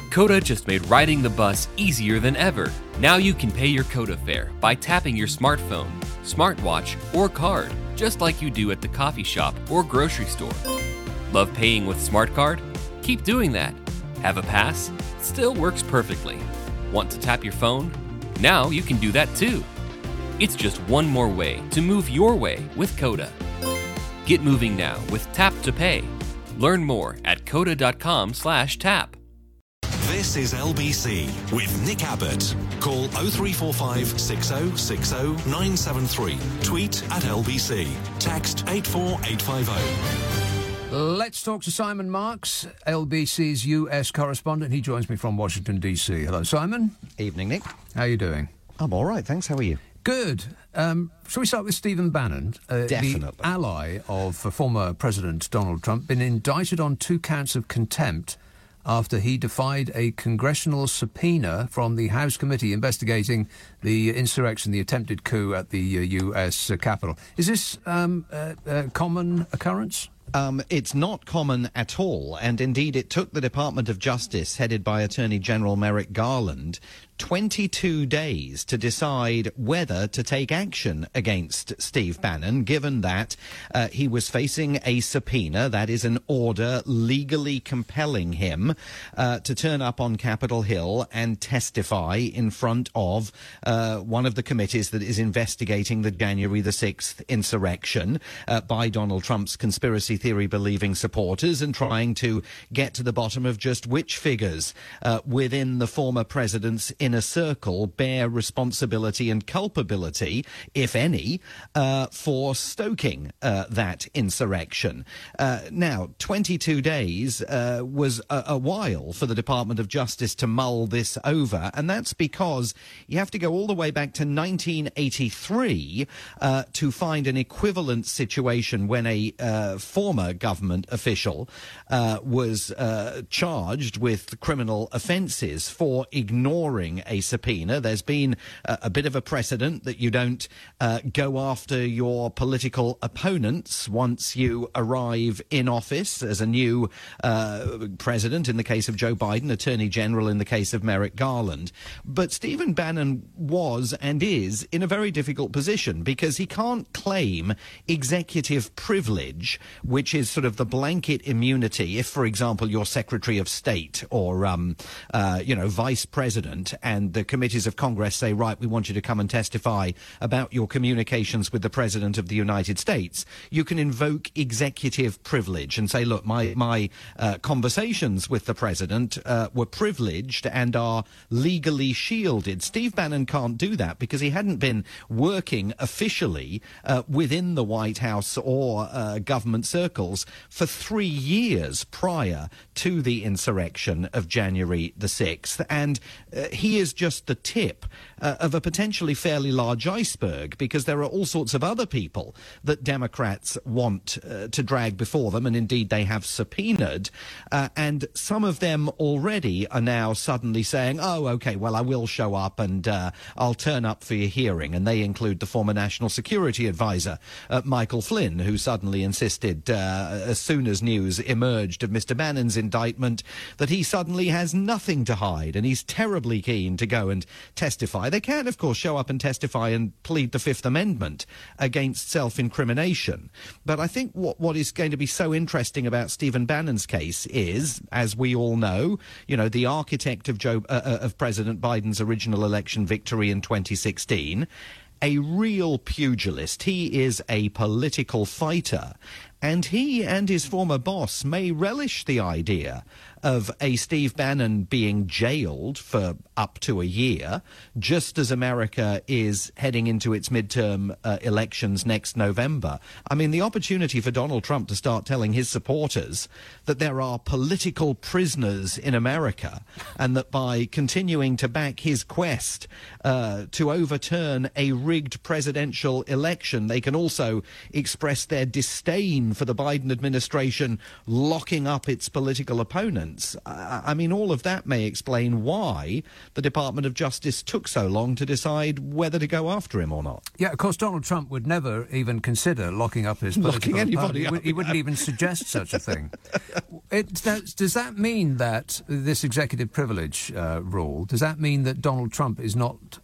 Coda just made riding the bus easier than ever. Now you can pay your Coda fare by tapping your smartphone, smartwatch, or card, just like you do at the coffee shop or grocery store. Love paying with Smart Card? Keep doing that. Have a pass? Still works perfectly. Want to tap your phone? Now you can do that too. It's just one more way to move your way with Coda. Get moving now with Tap to Pay. Learn more at coda.com/tap. This is LBC with Nick Abbott. Call 0345 6060 973. Tweet at LBC. Text 84850. Let's talk to Simon Marks, LBC's US correspondent. He joins me from Washington, D.C. Hello, Simon. Evening, Nick. How are you doing? I'm all right, thanks. How are you? Good. Shall we start with Stephen Bannon? Definitely. The ally of former President Donald Trump, been indicted on 2 counts of contempt after he defied a congressional subpoena from the House committee investigating the insurrection, the attempted coup at the U.S. Capitol. Is this a common occurrence? It's not common at all, and indeed it took the Department of Justice, headed by Attorney General Merrick Garland, 22 days to decide whether to take action against Steve Bannon, given that he was facing a subpoena, that is an order legally compelling him to turn up on Capitol Hill and testify in front of one of the committees that is investigating the January the 6th insurrection by Donald Trump's conspiracy theory-believing supporters, and trying to get to the bottom of just which figures within the former president's inner circle bear responsibility and culpability, if any, for stoking that insurrection. Now, 22 days was a while for the Department of Justice to mull this over, and that's because you have to go all the way back to 1983 to find an equivalent situation when a former government official was charged with criminal offences for ignoring a subpoena. There's been a bit of a precedent that you don't go after your political opponents once you arrive in office as a new president, in the case of Joe Biden, Attorney General in the case of Merrick Garland. But Stephen Bannon was and is in a very difficult position because he can't claim executive privilege, which is sort of the blanket immunity if, for example, you're Secretary of State or, Vice President, and the committees of Congress say, right, we want you to come and testify about your communications with the President of the United States. You can invoke executive privilege and say, look, my conversations with the President were privileged and are legally shielded. Steve Bannon can't do that because he hadn't been working officially within the White House or government circles for 3 years prior to the insurrection of January the 6th. And he is just the tip of a potentially fairly large iceberg, because there are all sorts of other people that Democrats want to drag before them, and indeed they have subpoenaed, and some of them already are now suddenly saying, oh, OK, well, I will show up and I'll turn up for your hearing. And they include the former National Security Advisor, Michael Flynn, who suddenly insisted as soon as news emerged of Mr. Bannon's indictment that he suddenly has nothing to hide and he's terribly keen to go and testify. They can, of course, show up and testify and plead the Fifth Amendment against self-incrimination. But I think what is going to be so interesting about Stephen Bannon's case is, as we all know, the architect of President Biden's original election victory in 2016, a real pugilist. He is a political fighter. And he and his former boss may relish the idea of a Steve Bannon being jailed for up to a year, just as America is heading into its midterm elections next November. I mean, the opportunity for Donald Trump to start telling his supporters that there are political prisoners in America, and that by continuing to back his quest to overturn a rigged presidential election, they can also express their disdain reason for the Biden administration locking up its political opponents. I mean, all of that may explain why the Department of Justice took so long to decide whether to go after him or not. Yeah, of course, Donald Trump would never even consider locking up his political anybody opponent. He wouldn't even suggest such a thing. Does that mean that this executive privilege rule, does that mean that Donald Trump is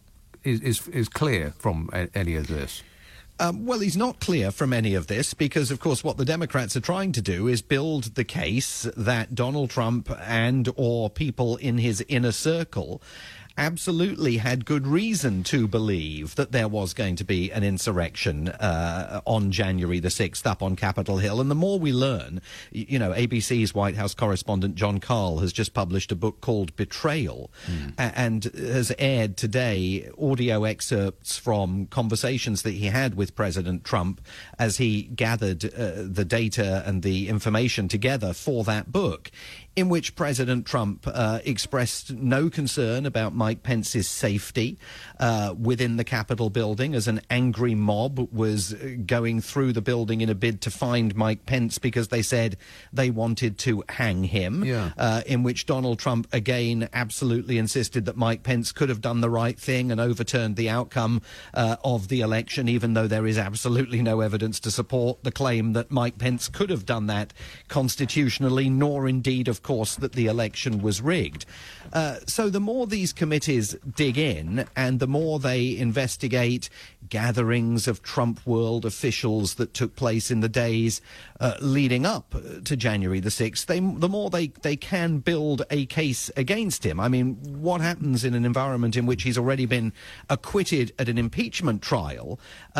clear from any of this? Well, he's not clear from any of this because, of course, what the Democrats are trying to do is build the case that Donald Trump and or people in his inner circle absolutely had good reason to believe that there was going to be an insurrection on January the 6th up on Capitol Hill. And the more we learn, you know, ABC's White House correspondent John Karl has just published a book called Betrayal and has aired today audio excerpts from conversations that he had with President Trump as he gathered the data and the information together for that book, in which President Trump expressed no concern about Mike Pence's safety within the Capitol building as an angry mob was going through the building in a bid to find Mike Pence because they said they wanted to hang him, in which Donald Trump again absolutely insisted that Mike Pence could have done the right thing and overturned the outcome of the election, even though there is absolutely no evidence to support the claim that Mike Pence could have done that constitutionally, nor indeed, of course, that the election was rigged. So the more these committees dig in and the more they investigate gatherings of Trump world officials that took place in the days leading up to January the 6th, the more they can build a case against him. I mean, what happens in an environment in which he's already been acquitted at an impeachment trial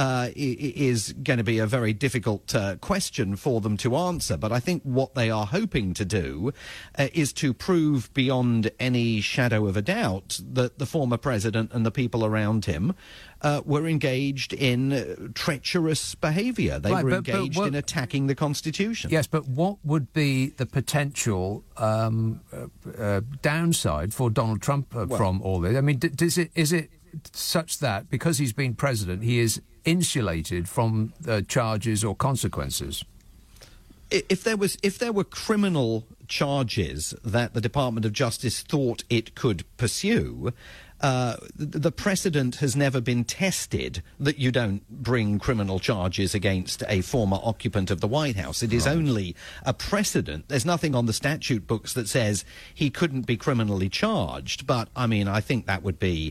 is going to be a very difficult question for them to answer. But I think what they are hoping to do is to prove beyond any shadow of a doubt that the former president and the people around him were engaged in treacherous behaviour. They were engaged in attacking the Constitution. Yes, but what would be the potential downside for Donald Trump from all this? I mean, is it such that because he's been president, he is insulated from charges or consequences? If there were criminal charges that the Department of Justice thought it could pursue, the precedent has never been tested that you don't bring criminal charges against a former occupant of the White House. It is only a precedent. There's nothing on the statute books that says he couldn't be criminally charged. But, I mean, I think that would be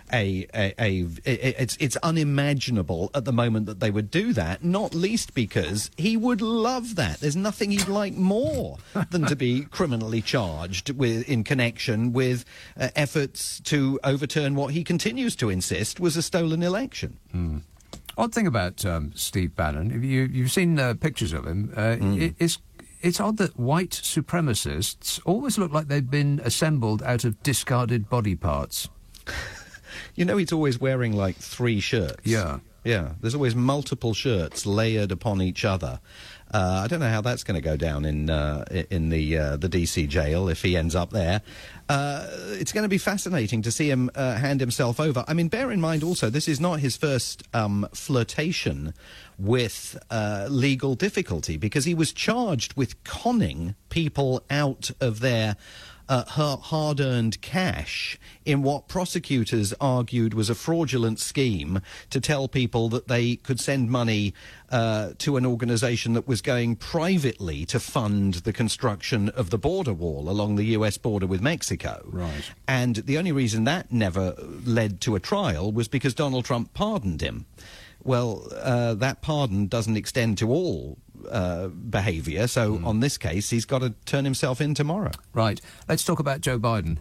it's unimaginable at the moment that they would do that, not least because he would love that. There's nothing he'd like more than to be criminally charged in connection with efforts to overturn what he continues to insist was a stolen election. Odd thing about Steve Bannon, you've seen pictures of him, it's odd that white supremacists always look like they've been assembled out of discarded body parts. You know, he's always wearing like 3 shirts. Yeah. There's always multiple shirts layered upon each other. I don't know how that's going to go down in the DC jail if he ends up there. It's going to be fascinating to see him hand himself over. I mean, bear in mind also, this is not his first flirtation with legal difficulty, because he was charged with conning people out of their hard-earned cash in what prosecutors argued was a fraudulent scheme to tell people that they could send money to an organisation that was going privately to fund the construction of the border wall along the US border with Mexico. Right. And the only reason that never led to a trial was because Donald Trump pardoned him. Well, that pardon doesn't extend to all behaviour, so on this case, he's got to turn himself in tomorrow. Right. Let's talk about Joe Biden.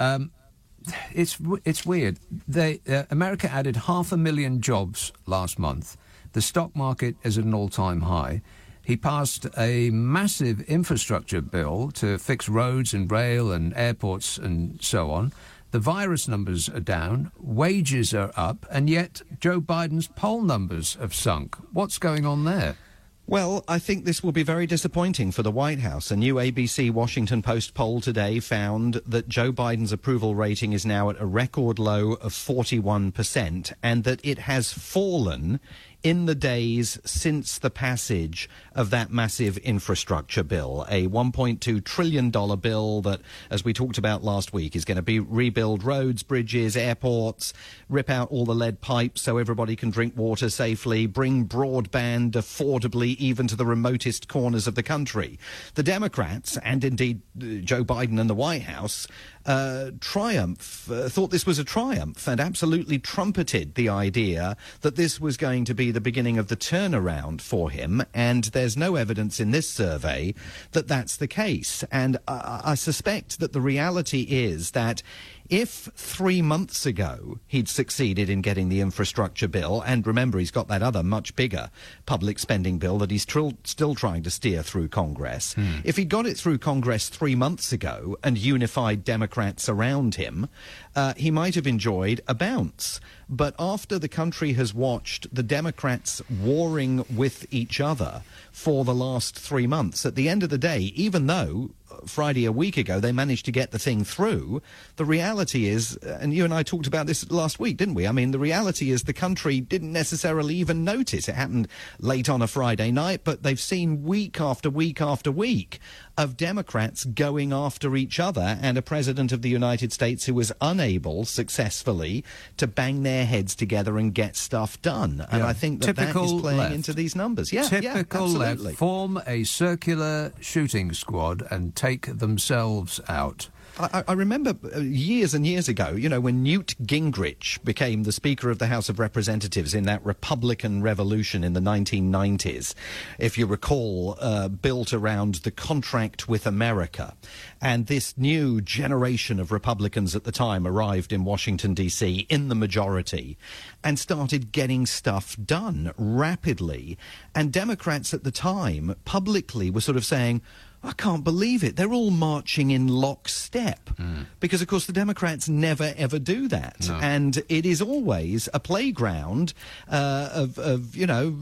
It's weird. America added 500,000 jobs last month. The stock market is at an all-time high. He passed a massive infrastructure bill to fix roads and rail and airports and so on. The virus numbers are down, wages are up, and yet Joe Biden's poll numbers have sunk. What's going on there? Well, I think this will be very disappointing for the White House. A new ABC Washington Post poll today found that Joe Biden's approval rating is now at a record low of 41%, and that it has fallen in the days since the passage of that massive infrastructure bill, a $1.2 trillion bill that, as we talked about last week, is going to rebuild roads, bridges, airports, rip out all the lead pipes so everybody can drink water safely, bring broadband affordably even to the remotest corners of the country. The Democrats, and indeed Joe Biden and the White House, thought this was a triumph and absolutely trumpeted the idea that this was going to be the beginning of the turnaround for him, and there's no evidence in this survey that that's the case. And I suspect that the reality is that if 3 months ago he'd succeeded in getting the infrastructure bill, and remember, he's got that other much bigger public spending bill that he's still trying to steer through Congress. If he got it through Congress 3 months ago and unified Democrats around him, he might have enjoyed a bounce. But after the country has watched the Democrats warring with each other for the last 3 months, at the end of the day, even though Friday a week ago they managed to get the thing through, the reality is, and you and I talked about this last week, didn't we? I mean, the reality is the country didn't necessarily even notice. It happened late on a Friday night, but they've seen week after week after week of Democrats going after each other, and a president of the United States who was unable successfully to bang their heads together and get stuff done. And I think that is playing left. Into these numbers. Yeah, Typical left. absolutely. Form a circular shooting squad and take themselves out. I remember years and years ago, you know, when Newt Gingrich became the Speaker of the House of Representatives in that Republican revolution in the 1990s, if you recall, built around the contract with America. And this new generation of Republicans at the time arrived in Washington, D.C. in the majority and started getting stuff done rapidly. And Democrats at the time publicly were sort of saying, I can't believe it. They're all marching in lockstep. Because, of course, the Democrats never, ever do that. No. And it is always a playground of you know,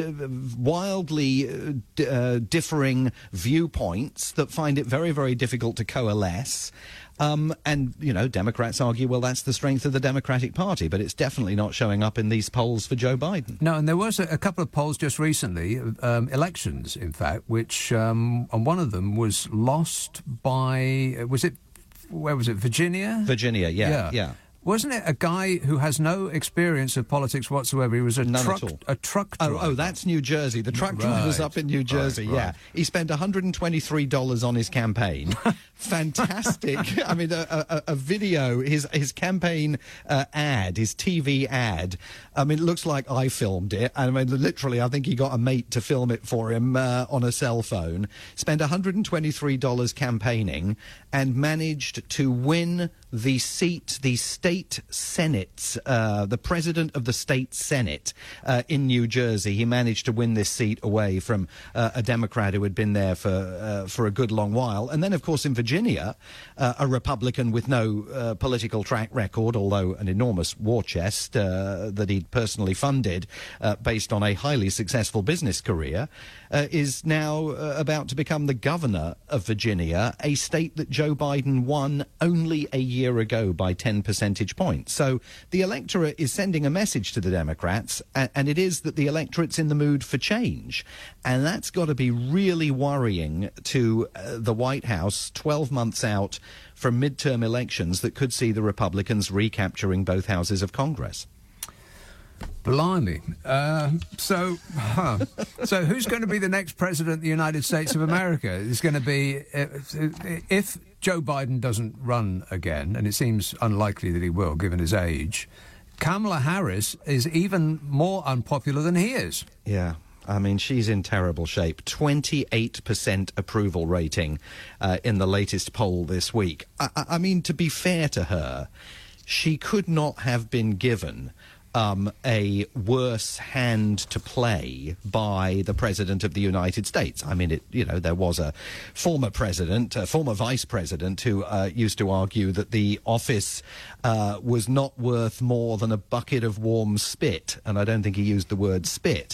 wildly differing viewpoints that find it very, very difficult to coalesce. And, you know, Democrats argue, well, that's the strength of the Democratic Party, but it's definitely not showing up in these polls for Joe Biden. No, and there was a couple of polls just recently, elections, in fact, which, and one of them was lost by, where was it, Virginia? Virginia, yeah. Wasn't it a guy who has no experience of politics whatsoever? He was a truck driver. Oh, that's New Jersey. The truck driver's up in New Jersey, right. He spent $123 on his campaign. Fantastic. I mean, a video, his campaign ad, his TV ad, I mean, it looks like I filmed it. I mean, literally, I think he got a mate to film it for him on a cell phone. Spent $123 campaigning and managed to win the seat, the state Senate, the president of the state Senate in New Jersey. He managed to win this seat away from a Democrat who had been there for a good long while. And then, of course, in Virginia, a Republican with no political track record, although an enormous war chest that he'd personally funded based on a highly successful business career, is now about to become the governor of Virginia, a state that Joe Biden won only a year ago by 10 percentage points. So the electorate is sending a message to the Democrats, and it is that the electorate's in the mood for change. And that's got to be really worrying to the White House 12 months out from midterm elections that could see the Republicans recapturing both houses of Congress. Blimey. So who's going to be the next president of the United States of America? It's going to be, if Joe Biden doesn't run again, and it seems unlikely that he will, given his age, Kamala Harris is even more unpopular than he is. Yeah. I mean, she's in terrible shape. 28% approval rating in the latest poll this week. I mean, to be fair to her, she could not have been given a worse hand to play by the President of the United States. I mean, there was a former president, a former vice president who used to argue that the office was not worth more than a bucket of warm spit, and I don't think he used the word spit.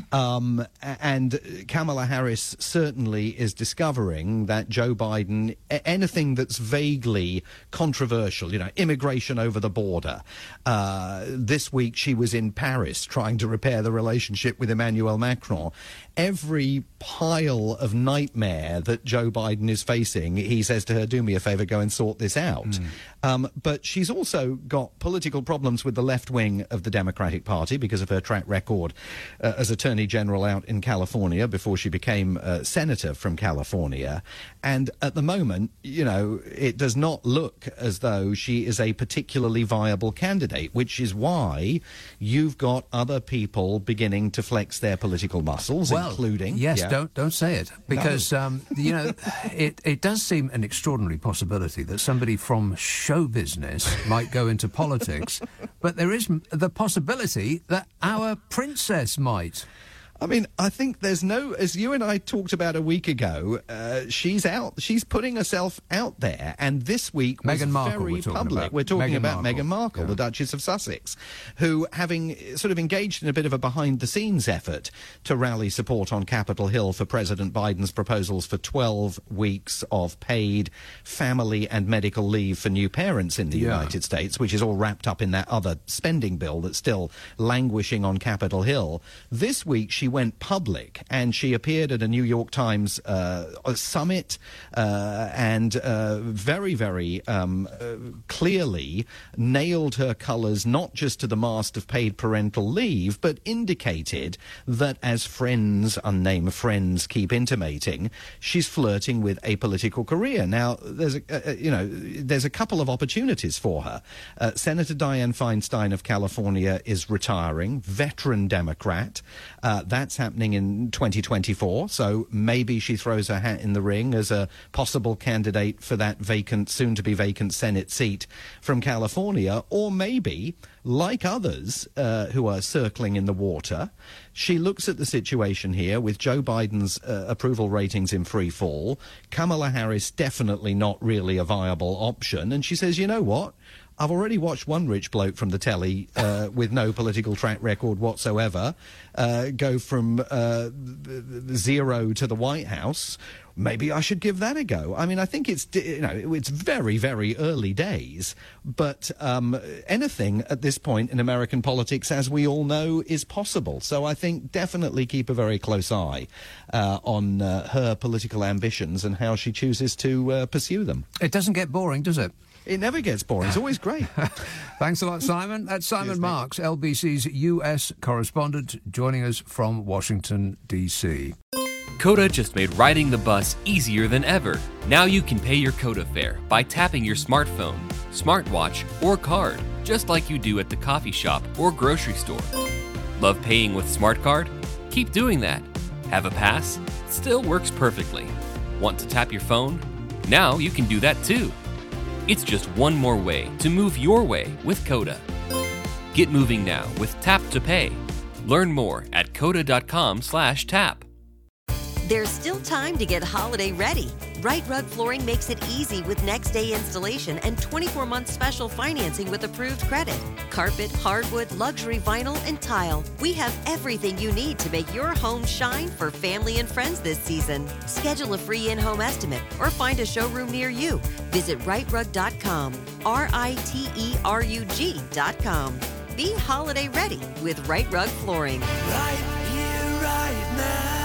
And Kamala Harris certainly is discovering that Joe Biden, anything that's vaguely controversial, immigration over the border, this week week she was in Paris trying to repair the relationship with Emmanuel Macron. Every pile of nightmare that Joe Biden is facing, he says to her, do me a favour, go and sort this out. But she's also got political problems with the left wing of the Democratic Party because of her track record as Attorney General out in California before she became Senator from California. And at the moment, you know, it does not look as though she is a particularly viable candidate, which is why you've got other people beginning to flex their political muscles, including... Yes, don't say it, because, you know, it does seem an extraordinary possibility that somebody from show business might go into politics, but there is the possibility that our princess might. I mean, I think there's no, as you and I talked about a week ago, she's putting herself out there, and this week was Meghan Markle very public. We're talking about Meghan Markle, the Duchess of Sussex, who, having sort of engaged in a bit of a behind-the-scenes effort to rally support on Capitol Hill for President Biden's proposals for 12 weeks of paid family and medical leave for new parents in the United States, which is all wrapped up in that other spending bill that's still languishing on Capitol Hill. This week, she went public and she appeared at a New York Times summit and very, very clearly nailed her colours not just to the mast of paid parental leave, but indicated that, as friends, unnamed friends, keep intimating, she's flirting with a political career. Now, there's a couple of opportunities for her. Senator Dianne Feinstein of California is retiring, veteran Democrat. That's happening in 2024, so maybe she throws her hat in the ring as a possible candidate for that soon-to-be vacant Senate seat from California, or maybe, like others who are circling in the water, she looks at the situation here with Joe Biden's approval ratings in free fall, Kamala Harris definitely not really a viable option, and she says, you know what? I've already watched one rich bloke from the telly with no political track record whatsoever go from zero to the White House. Maybe I should give that a go. I mean, I think it's very, very early days, but anything at this point in American politics, as we all know, is possible. So I think definitely keep a very close eye on her political ambitions and how she chooses to pursue them. It doesn't get boring, does it? It never gets boring. It's always great. Thanks a lot, Simon. That's Simon Marks, LBC's US correspondent, joining us from Washington, D.C. Coda just made riding the bus easier than ever. Now you can pay your Coda fare by tapping your smartphone, smartwatch, or card, just like you do at the coffee shop or grocery store. Love paying with SmartCard? Keep doing that. Have a pass? Still works perfectly. Want to tap your phone? Now you can do that too. It's just one more way to move your way with Coda. Get moving now with Tap to Pay. Learn more at coda.com/tap. There's still time to get holiday ready. Right Rug Flooring makes it easy with next day installation and 24-month special financing with approved credit. Carpet, hardwood, luxury vinyl, and tile. We have everything you need to make your home shine for family and friends this season. Schedule a free in-home estimate or find a showroom near you. Visit rightrug.com, RITERUG.com. Be holiday ready with Right Rug Flooring. Right here, right now.